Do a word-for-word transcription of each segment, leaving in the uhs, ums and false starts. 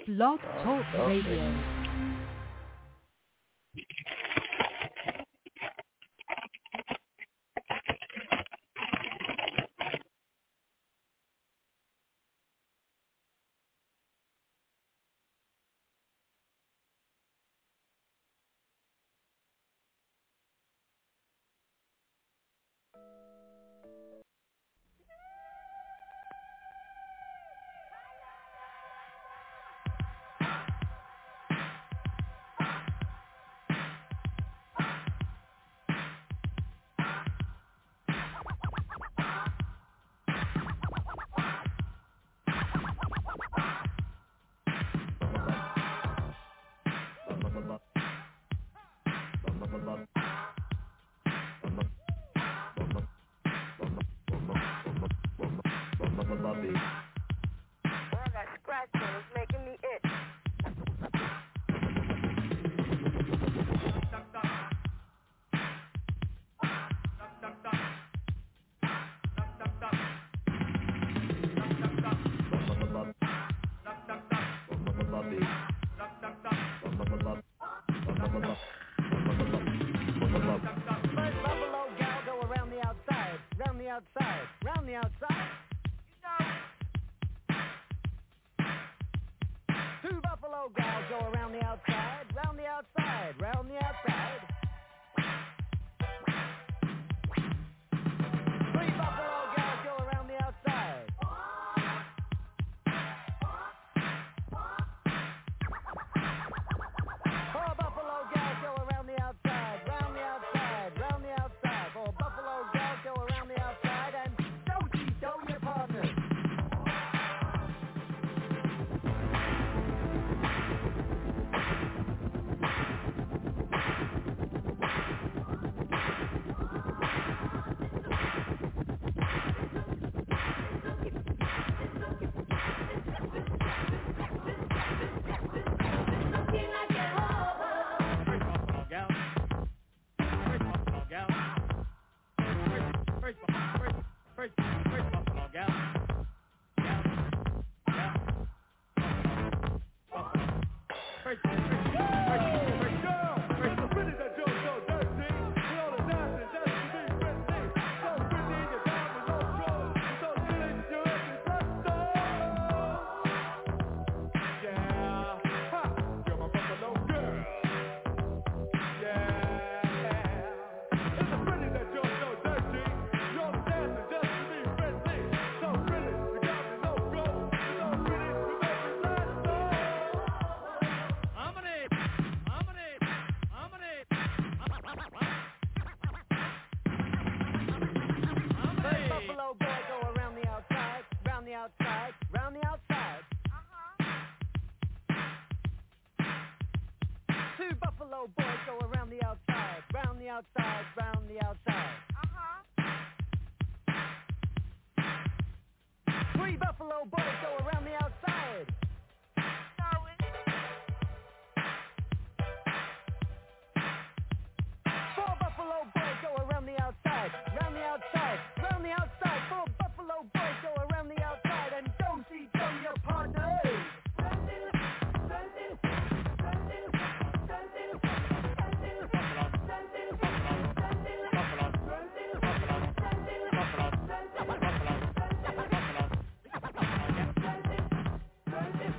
Blog Talk Radio. Buffalo.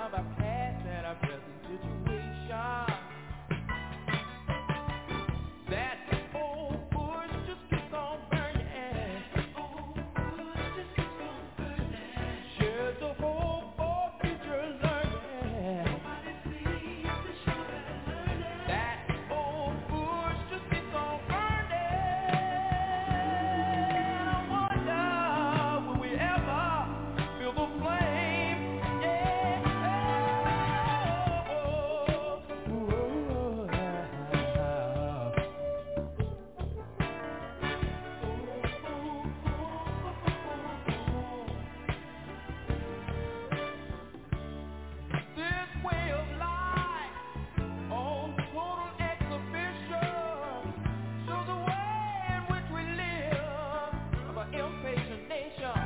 of our past and our present situation. That old bush just keeps on burning. Old bush just keeps on burning. Shares the hope for future learning. Nobody sees the sugar learning. That old bush just keeps on burning. I wonder, will we ever feel the flame? Yeah. Oh, oh, oh, this way of life on total exhibition shows the way in which we live of an impatient nation.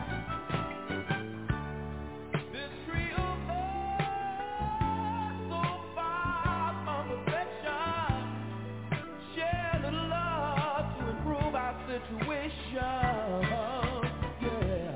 This tree of love so far from perfection. Share a little love to improve our situation. Yeah.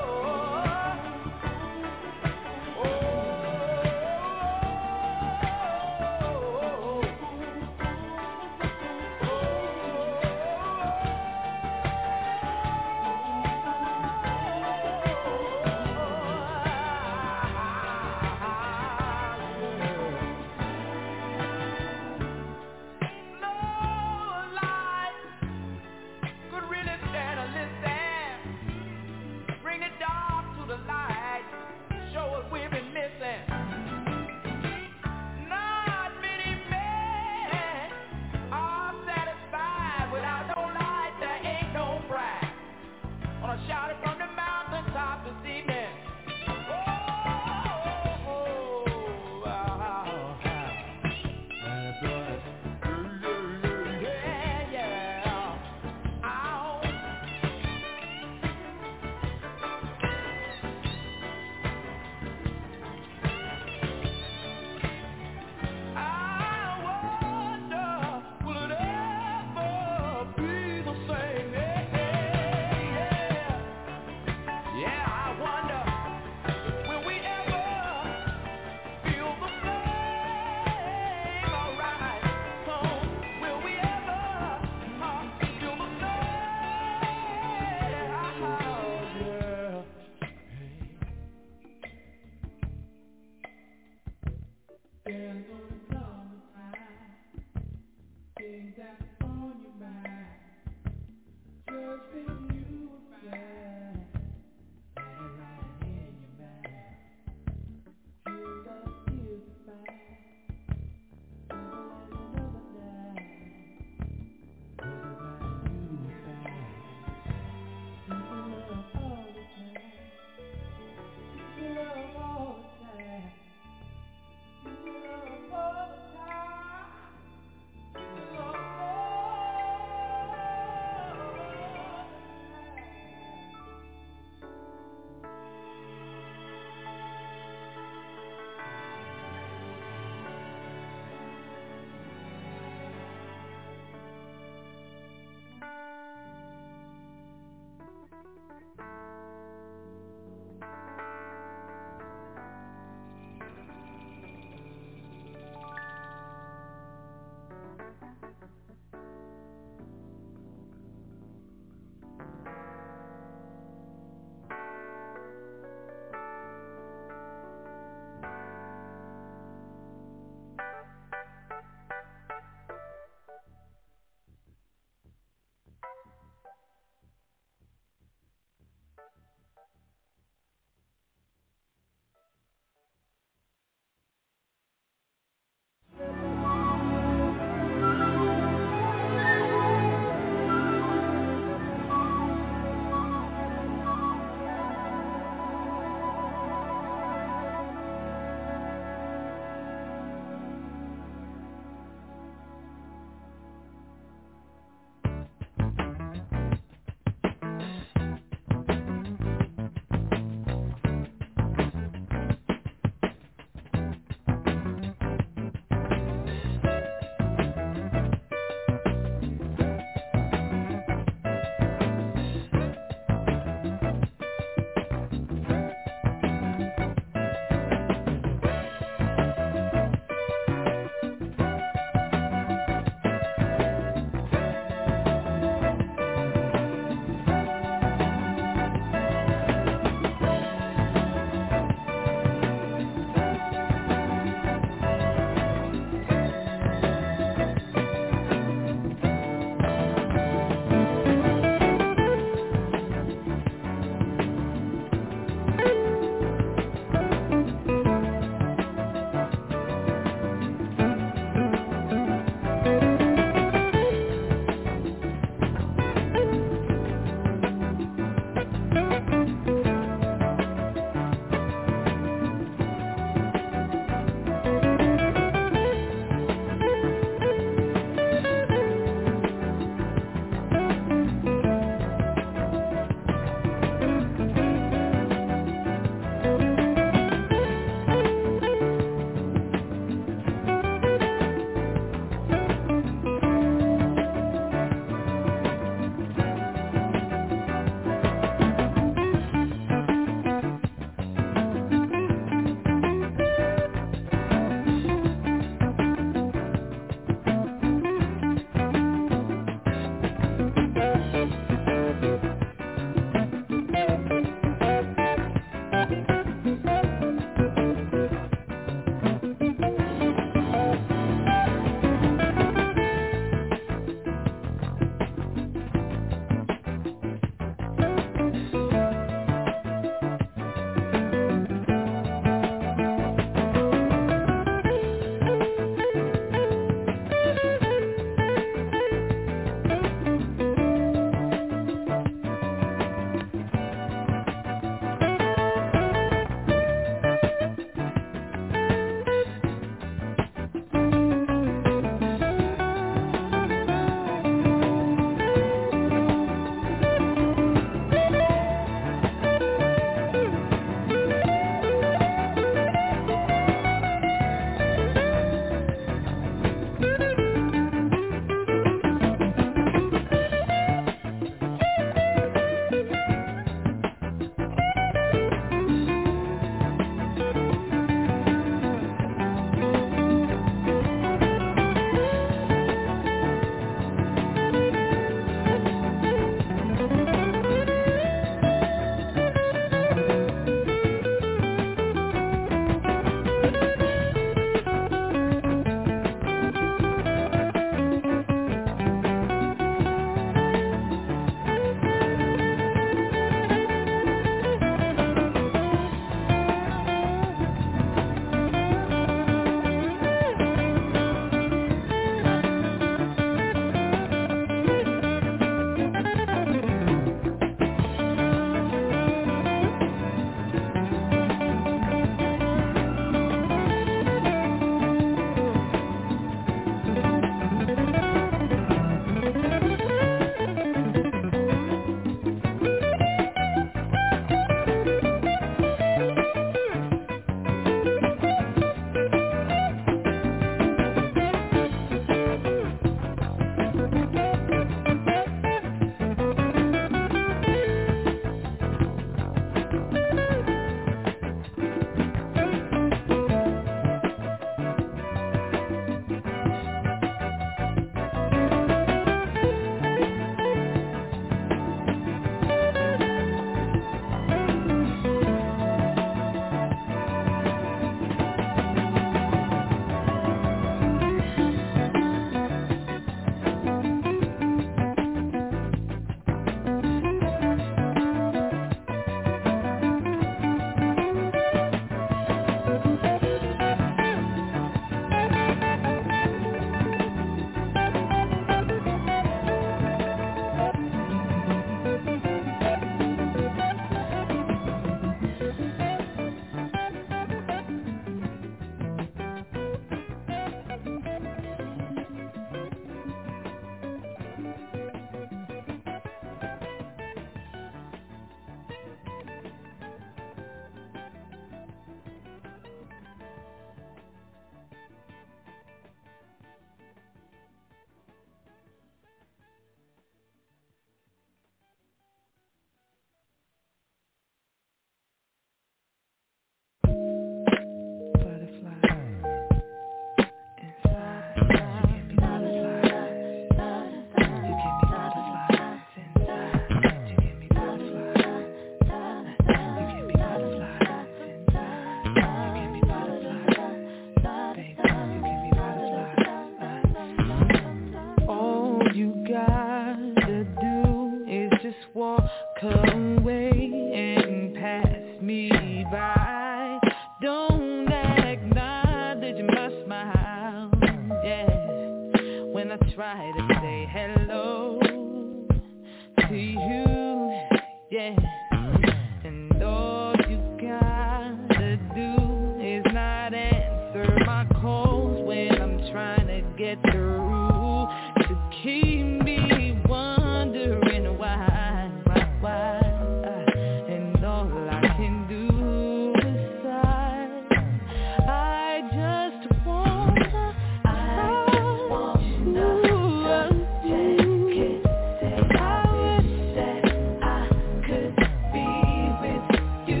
yeah. When I try to say hello to you, yeah. And all you gotta do is not answer my calls when I'm trying to get through. To keep me wondering why, why, why. And all I can do is sigh. I just wanna, I just wanna take it. I wish that I could be with you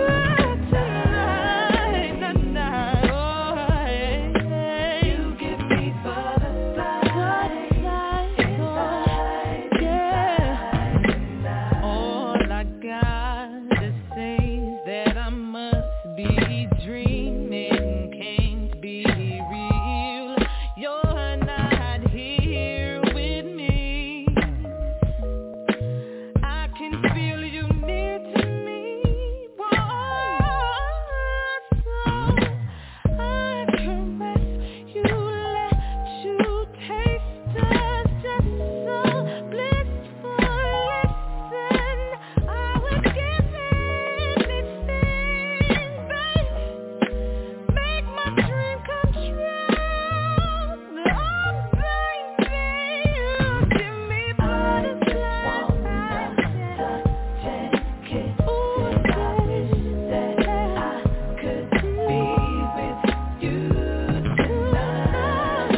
tonight, tonight. Oh, yeah. You give me butterflies inside, yeah. All I gotta say is that I must be dreaming, can't be real. You're not here with me. I can feel you near to me. Whoa, so I caress you, let you taste us just so blissful. Listen, I would give anything, babe. Make my dream come true. Oh, baby, you give me butterflies. Ooh, I wish that I could be with you tonight.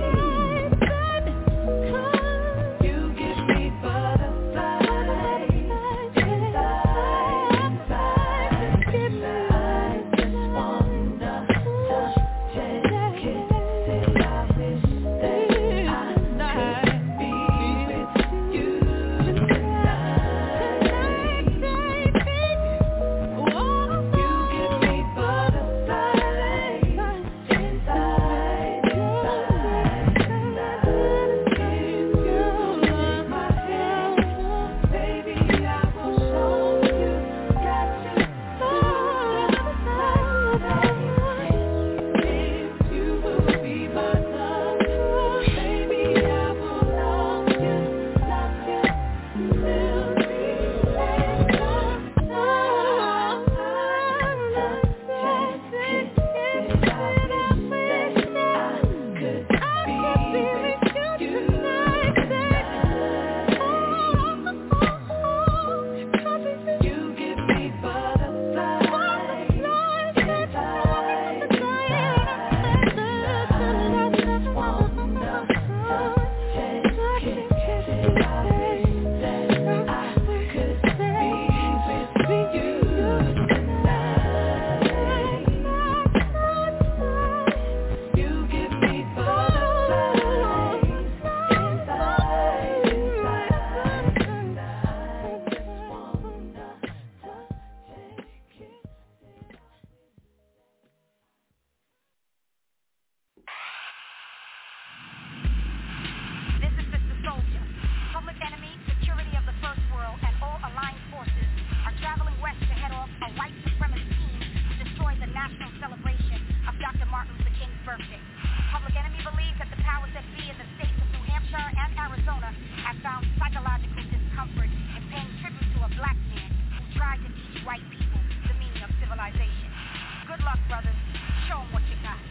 You give me butterflies inside, inside. Give me, I just wanna touch, take it. Say I wish that I could be with you tonight, baby. Oh, you give me butterflies inside, inside. If you leave my hand, baby, I will show you. Got you butterflies. If you will be my love, baby, I will love you, love you till the end of time. You give me butterflies inside, inside. I just wanna touch, take it. Say I wish that I could be with you tonight. You give me butterflies inside, inside. I just wanna touch, take it. This is Sister Soldier. Public Enemy, Security of the First World, and all aligned forces are traveling west to head off a white supremacist scheme to destroy the national celebration of Doctor Martin Luther King's birthday. Public Enemy believes that the powers that be in the states of New Hampshire and Arizona have found psychological discomfort in paying tribute to a black man who tried to teach white people the meaning of civilization. Good luck, brothers. Show them what you got.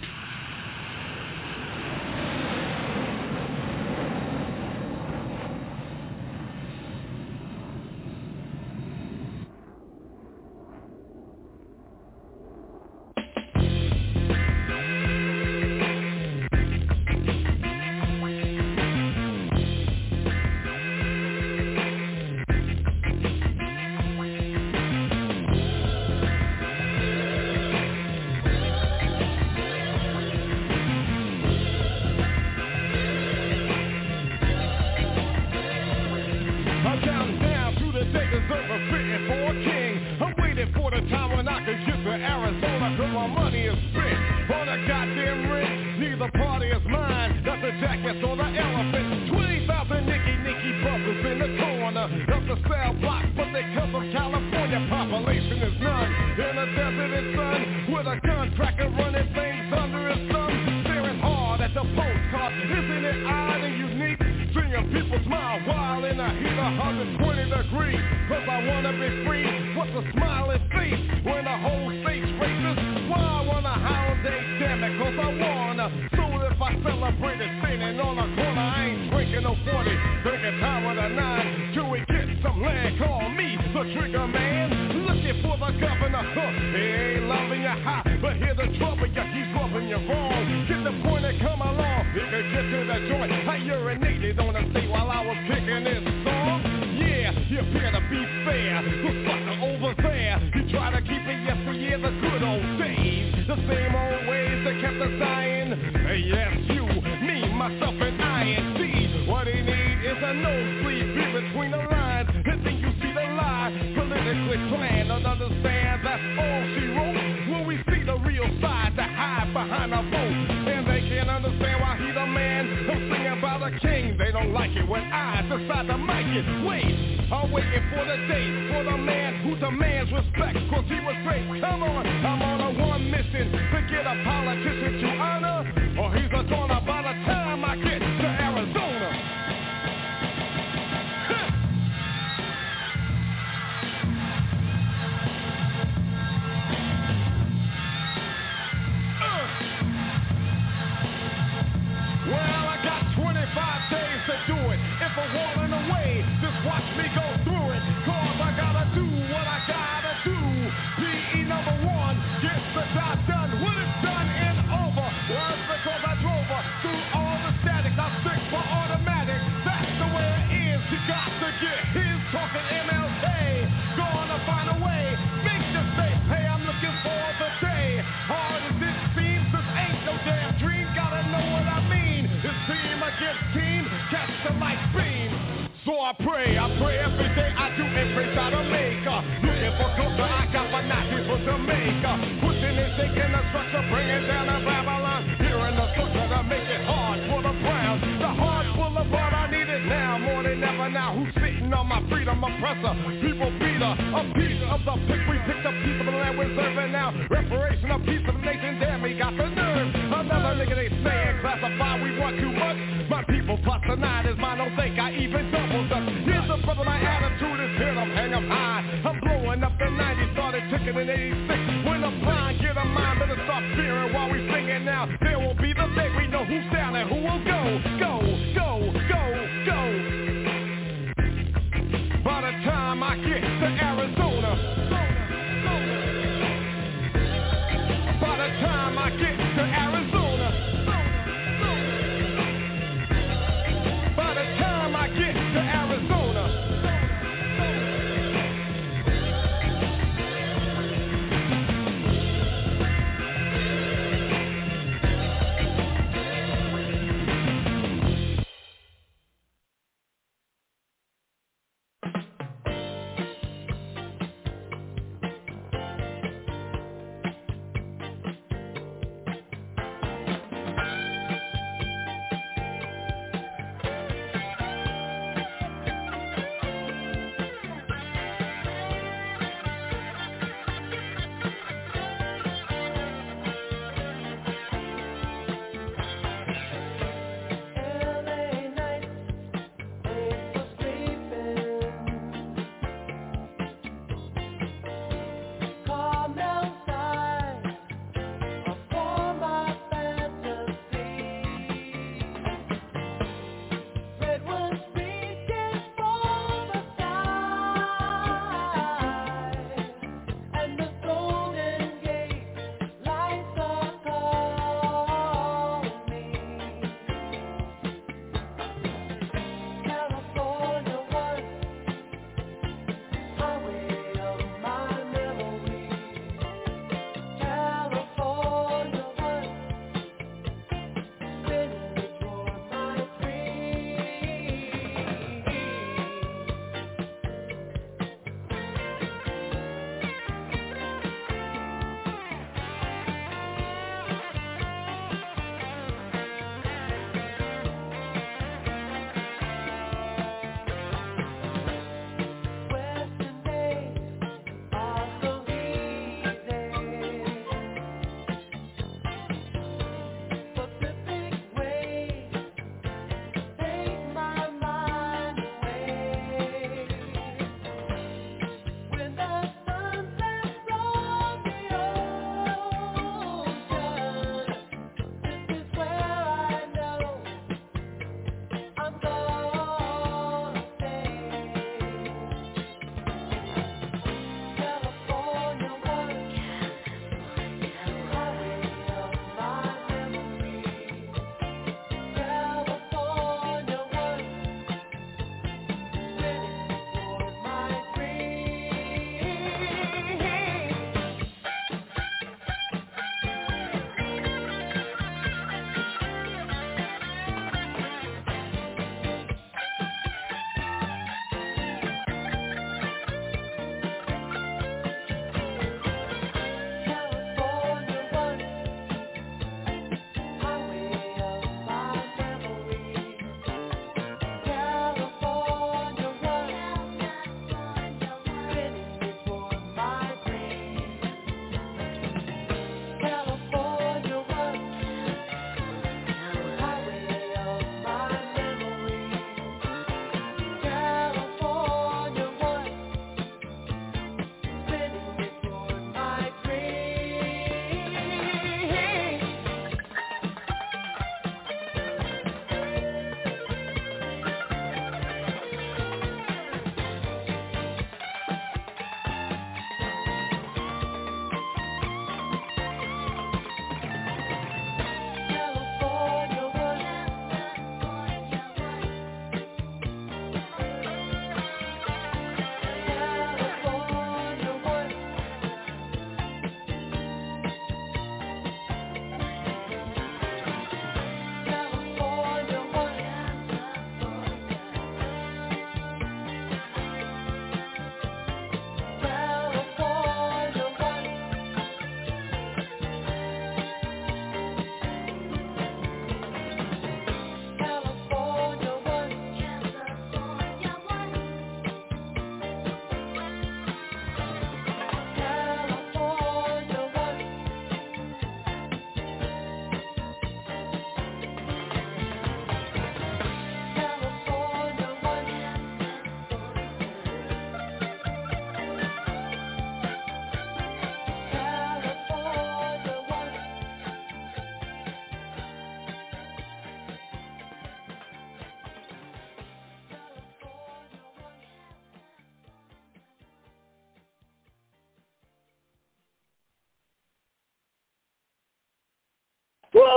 I'm counting down to the day deserve fitting for a king. I'm waiting for the time when I can get to Arizona, cause my money is spent on a goddamn rent. Neither party is mine, that's a jackass or the elephant. twenty thousand Nicky Nicky bumpers in the corner of the cell block, but they come from California, population is none. In a desert and sun, with a gun cracker running things under his thumb, staring hard at the post People smile while in the heat of one hundred twenty degrees. Cause I wanna be free. What's a smiling face when the whole state's racist? Why I wanna holiday, damn it, cause I wanna. So if I celebrate it standing on a corner, I ain't drinking no forty. Drinking time with a nine till we get some land. Call me the trigger man. Looking for the governor. Huh. He ain't loving you hot, but hear the trouble, yeah, he's rubbing you wrong. Get the point and come along. He can get to the joint. I urinated on the stage while I was kicking this song. Yeah, you appear to be fair. The sucker over there, he try to keep it yesteryear, the good old days. The same old ways that kept us dying. Hey, yes, you, me, myself, and I and D. What he need is a nosebleed, be between the lines. And then you see the lie, politically planned. Don't understand, that's all she wrote. When we see the real side, to hide behind a vote. And they can't understand why he the man. I'm singing about a king, they don't like it when I decide to mic it. Wait, I'm waiting for the day, for the man who demands respect, cause he was great. Come on, I'm on a one mission to get a politician to honor, or he's a goner by the time I get to Arizona. Well, I got twenty-five days to do it. If I'm walking away, just watch me go through it. Cause I gotta do what I gotta do. P E number one, get the job done. When it's done and over, well, it's because I drove her through all the static. I stick for automatic. That's the way it is. You got to get his talking M L K. Gonna find a way. Make the say, hey, I'm looking for the day. Hard as it seems, this ain't no damn dream. Gotta know what I mean. It's team against team, catch the light beam. So I pray, I pray every day I do and pray try to make uh, looking for closer, I got my Nazis for Jamaica. Pushing and shaking the structure, bringing down the Babylon. Here in the structure to make it hard for the Browns. The hard boulevard, I need it now, more than ever now. Who's sitting on my freedom oppressor? People beater, a piece of the pick. We picked a piece of the land we're serving now. Reparation, a piece of the nation, damn, we got the nerve. Another nigga they saying classify, we want too much. My people plus the nine is mine, don't think I even doubled up. Here's the brother, my attitude is here, I'm hang 'em high. I'm blowing up the nineties, started ticking in eighty-six. When the blind get a mind, better stop fearing while we singing now. There will be the day we know who's down and who will go, go, go, go, go. By the time I get to Arizona, by the time I get to Arizona, by the time I get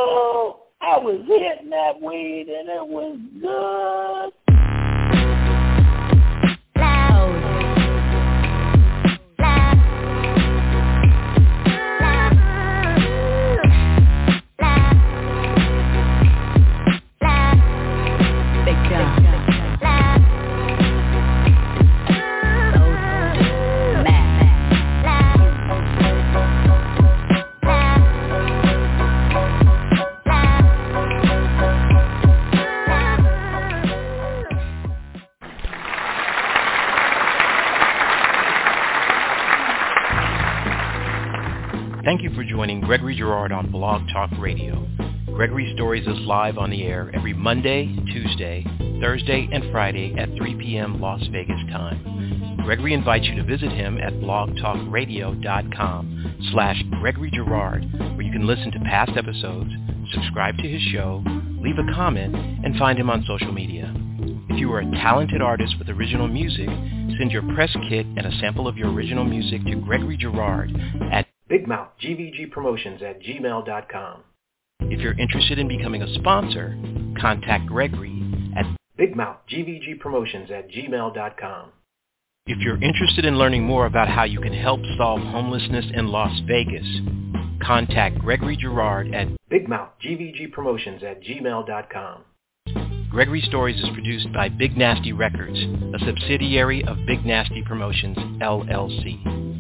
Oh, I was hitting that weed and it was good. Thank you for joining Gregory Girard on Blog Talk Radio. Gregory Stories is live on the air every Monday, Tuesday, Thursday, and Friday at three p.m. Las Vegas time. Gregory invites you to visit him at blogtalkradio.com slash Gregory Girard, where you can listen to past episodes, subscribe to his show, leave a comment, and find him on social media. If you are a talented artist with original music, send your press kit and a sample of your original music to Gregory Girard at Big Mouth G V G Promotions at gmail dot com. If you're interested in becoming a sponsor, contact Gregory at Big Mouth G V G Promotions at gmail dot com. If you're interested in learning more about how you can help solve homelessness in Las Vegas, contact Gregory Girard at Big Mouth G V G Promotions at gmail dot com. Gregory Stories is produced by Big Nasty Records, a subsidiary of Big Nasty Promotions, L L C.